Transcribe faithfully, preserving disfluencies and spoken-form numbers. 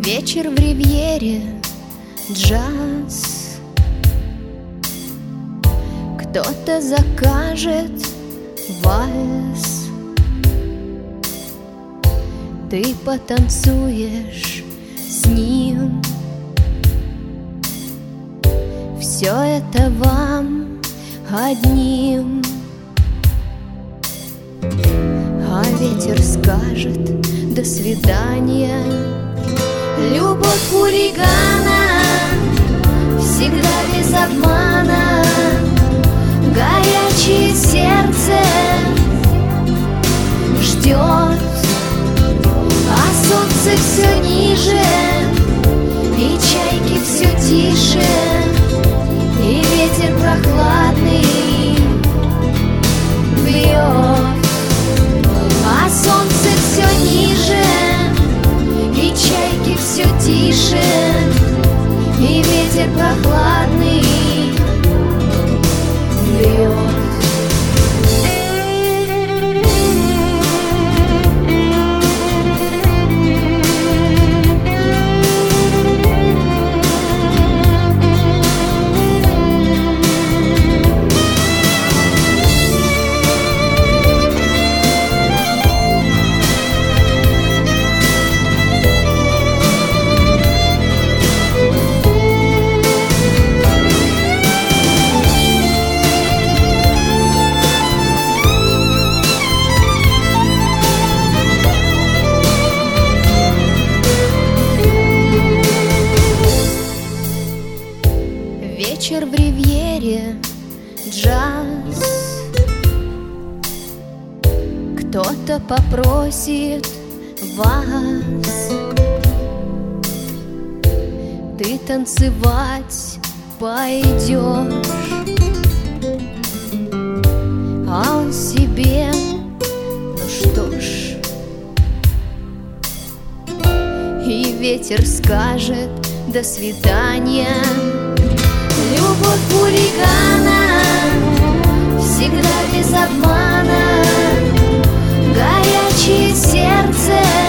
Вечер в ривьере, джаз. Кто-то закажет вальс. Ты потанцуешь с ним. Все это вам одним. А ветер скажет: до свидания. Любовь хулигана всегда без обмана. Горячее сердце ждет, а солнце все ниже, и чайки все тише, и ветер прохладный бьет. А солнце все ниже, и чайки все тише, и ветер прохладный бьет. Вечер в ривьере, джаз. Кто-то попросит вас. Ты танцевать пойдешь, а он себе: ну что ж. И ветер скажет: до свидания. Любовь хулигана всегда без обмана. Горячее сердце